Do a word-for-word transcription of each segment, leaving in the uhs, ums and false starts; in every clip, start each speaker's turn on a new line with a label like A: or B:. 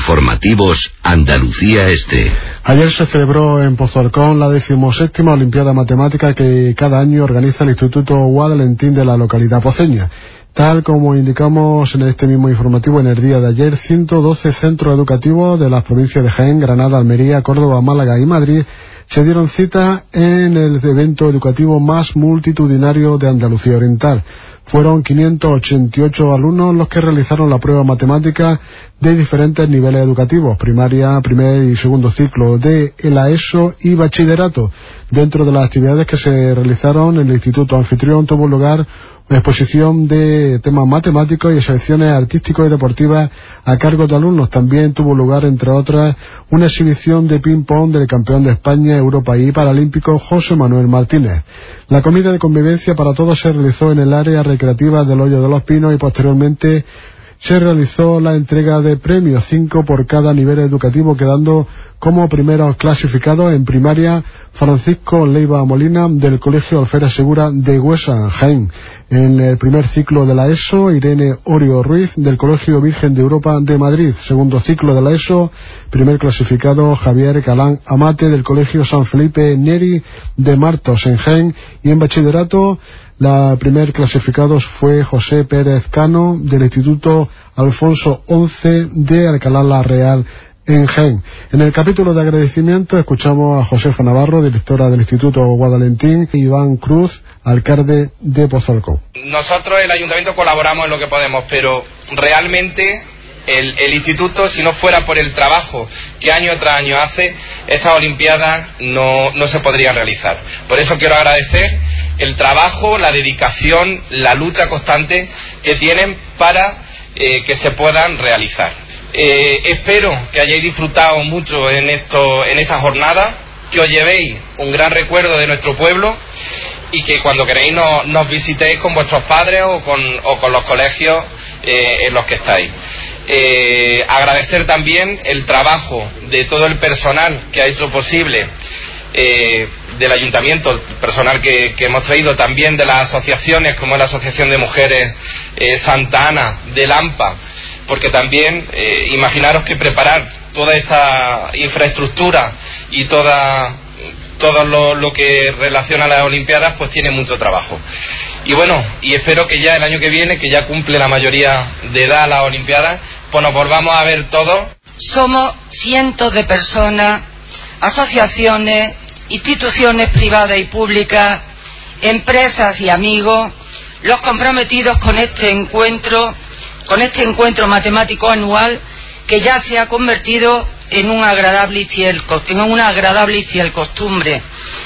A: Informativos Andalucía Este.
B: Ayer se celebró en Pozalcón la decimoséptima Olimpiada Matemática que cada año organiza el Instituto Guadalentín de la localidad poceña. Tal como indicamos en este mismo informativo, en el día de ayer, ciento doce centros educativos de las provincias de Jaén, Granada, Almería, Córdoba, Málaga y Madrid se dieron cita en el evento educativo más multitudinario de Andalucía Oriental. Fueron quinientos ochenta y ocho alumnos los que realizaron la prueba matemática de diferentes niveles educativos, primaria, primer y segundo ciclo de la ESO y bachillerato. Dentro de las actividades que se realizaron en el Instituto Anfitrión tuvo lugar una exposición de temas matemáticos y exhibiciones artísticas y deportivas a cargo de alumnos. También tuvo lugar, entre otras, una exhibición de ping-pong del campeón de España, Europa y Paralímpico José Manuel Martínez. La comida de convivencia para todos se realizó en el área recreativa del Hoyo de los Pinos y posteriormente se realizó la entrega de premios, cinco por cada nivel educativo, quedando como primeros clasificados en primaria Francisco Leiva Molina del Colegio Alférez Segura de Huesa, Jaén. En el primer ciclo de la ESO, Irene Orio Ruiz del Colegio Virgen de Europa de Madrid. Segundo ciclo de la ESO, primer clasificado Javier Calán Amate del Colegio San Felipe Neri de Martos en Jaén. Y en bachillerato, la primer clasificado fue José Pérez Cano del Instituto Alfonso once de Alcalá la Real en Jaén. En el capítulo de agradecimiento escuchamos a Josefa Navarro, directora del Instituto Guadalentín, y Iván Cruz, alcalde de Pozalcón.
C: Nosotros, el ayuntamiento, colaboramos en lo que podemos, pero realmente el, el instituto, si no fuera por el trabajo que año tras año hace, estas olimpiadas no, no se podrían realizar. Por eso quiero agradecer el trabajo, la dedicación, la lucha constante que tienen para eh, que se puedan realizar. Eh, espero que hayáis disfrutado mucho en, esto, en esta jornada, que os llevéis un gran recuerdo de nuestro pueblo y que cuando queréis no, nos visitéis con vuestros padres o con, o con los colegios eh, en los que estáis. Eh, agradecer también el trabajo de todo el personal que ha hecho posible eh, del ayuntamiento, el personal que, que hemos traído, también de las asociaciones como la Asociación de Mujeres eh, Santa Ana, del AMPA, porque también eh, imaginaros que preparar toda esta infraestructura y toda todo lo, lo que relaciona a las Olimpiadas pues tiene mucho trabajo. Y bueno, y espero que ya el año que viene, que ya cumple la mayoría de edad las Olimpiadas, pues nos volvamos a ver todos.
D: Somos cientos de personas, asociaciones, instituciones privadas y públicas, empresas y amigos, los comprometidos con este encuentro con este encuentro matemático anual que ya se ha convertido en un agradable y fiel, en una agradable y fiel costumbre.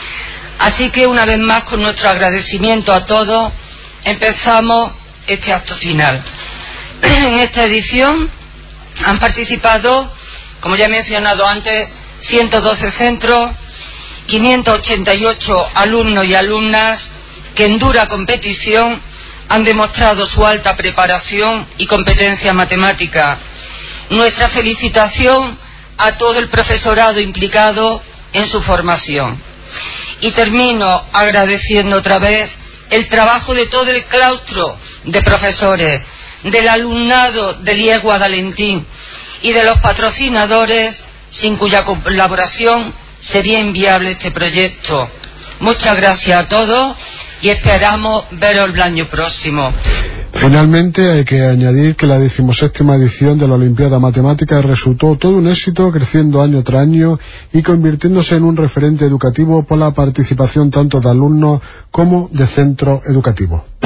D: Así que una vez más, con nuestro agradecimiento a todos, empezamos este acto final. En esta edición han participado, como ya he mencionado antes, ciento doce centros, quinientos ochenta y ocho alumnos y alumnas que en dura competición han demostrado su alta preparación y competencia matemática. Nuestra felicitación a todo el profesorado implicado en su formación. Y termino agradeciendo otra vez el trabajo de todo el claustro de profesores, del alumnado del I E Guadalentín y de los patrocinadores, sin cuya colaboración sería inviable este proyecto. Muchas gracias a todos y esperamos veros el año próximo.
B: Finalmente, hay que añadir que la decimoséptima edición de la Olimpiada Matemática resultó todo un éxito, creciendo año tras año y convirtiéndose en un referente educativo por la participación tanto de alumnos como de centros educativos.